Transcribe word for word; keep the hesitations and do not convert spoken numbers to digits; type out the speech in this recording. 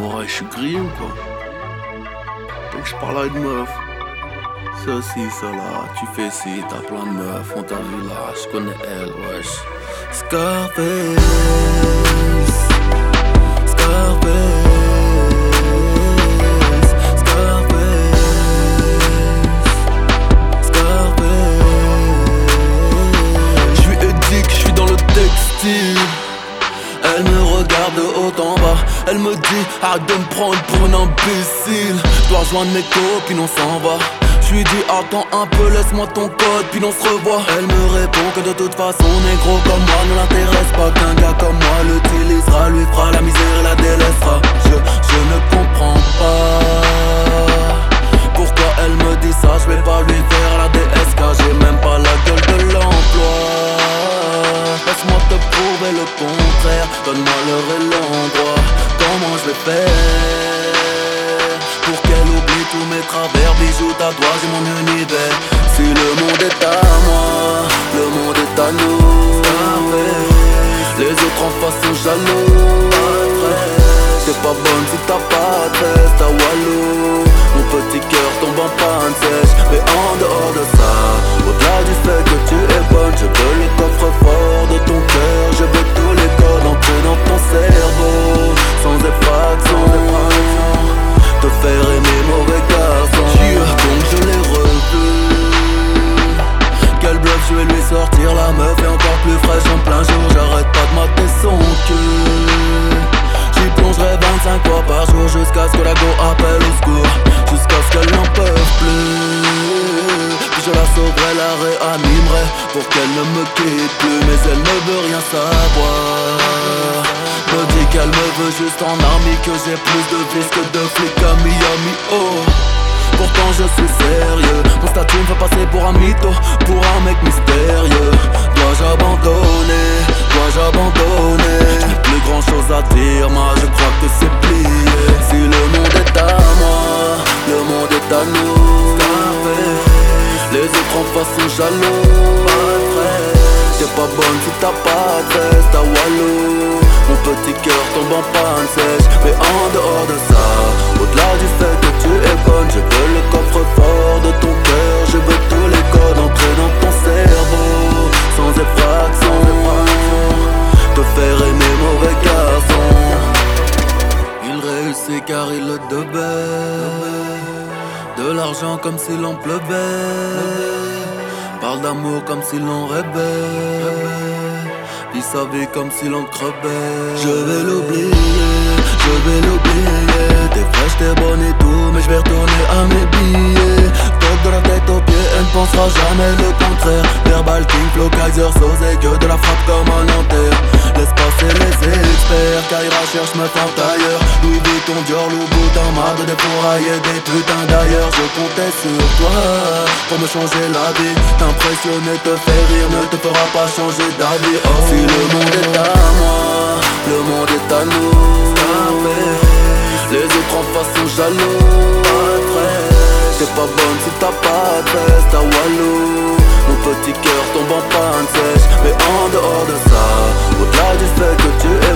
Moi, je suis grillé ou quoi? Dès que je parle à une meuf, ceci, cela, tu fais ci, t'as plein de meufs, on t'a vu là, je connais elle, wesh. Scarface, Scarface, Scarface, Scarface. Je suis édique, je suis dans le textile. Elle me regarde de haut en bas, elle me dit arrête de me prendre pour un imbécile. Je dois rejoindre mes copines, on s'en va. Je lui dis attends un peu, laisse-moi ton code, puis on se revoit. Elle me répond que de toute façon, négro comme moi ne l'intéresse pas, qu'un gars comme moi l'utilisera, lui fera la misère et la délaissera. Je, je ne comprends pas pourquoi elle me dit ça, je vais pas lui faire la D S K, j'ai même pas la gueule de l'emploi. Laisse-moi te prouver le contraire, donne-moi l'heure et l'endroit. Comment je vais faire pour qu'elle oublie tous mes travers? Bijoux, tatouages, j'ai mon univers. Si le monde est à moi, le monde est à nous. Les autres en face sont jaloux. T'es pas bonne si t'as pas de veste à Walou. Mon petit cœur tombe en panne sèche. Mais en dehors de ça, au-delà du fait que tu es bonne, je veux le coffre-fort de ton cœur. Je veux tous les codes entrés dans ton cerveau, sans effraction, te faire aimer mauvais garçon. Donc je l'ai revu. Quel bluff, je vais lui sortir la meuf est encore plus fraîche en plein jour. J'arrête pas de mater son cul. J'y plongerai vingt-cinq fois par jour jusqu'à ce que la go appelle au secours, jusqu'à ce qu'elle n'en peut plus. Puis je la sauverai, la réanimerai pour qu'elle ne me quitte plus. Mais elle ne veut rien savoir, me dit qu'elle me veut juste en army, que j'ai plus de vis que de flics à Miami. Oh, pourtant je suis sérieux, mon statut me fait passer pour un mytho, pour un mec mystérieux. Dois-je abandonner, dois-je abandonner? Je n'ai plus grand chose à dire, moi je crois que c'est plié. Si le monde est à moi, le monde est à nous. Les autres en face sont jaloux. T'es pas bonne si t'as pas de veste à Walou. Mon petit cœur tombe en panne sèche. Mais en dehors de ça, au-delà du fait que tu es bonne, je veux le coffre-fort de ton cœur. Je veux tous les codes entrés dans ton cerveau, sans effraction, te faire aimer mauvais garçon. Il réussit car il le devait, de l'argent comme s'il en pleuvait, parle d'amour comme s'il en rêvait, vit sa vie comme s'il en crevait. Je vais l'oublier, je vais l'oublier. T'es fraîche, t'es bonne et tout, mais je vais retourner à mes billets. Toc de la tête aux pieds, elle ne pensera jamais le contraire. Verbal King, Flow, Kaiser, Sosé, que de la frappe comme un Nanterre. Laisse passer les experts, Kaira cherche meuf en tailleur. Louis Vuitton, Dior, Louboutin, marre de défourailler des putains d'ailleurs. Je comptais sur toi pour me changer la vie. T'impressionner, te faire rire ne te fera pas changer d'avis. Oh, si le monde est à moi, le monde est à nous. Les autres en face sont jaloux. T'es pas bonne si t'as pas de veste à Walou. Mon petit cœur tombe en panne sèche. Mais en dehors de ça, au-delà du fait que tu es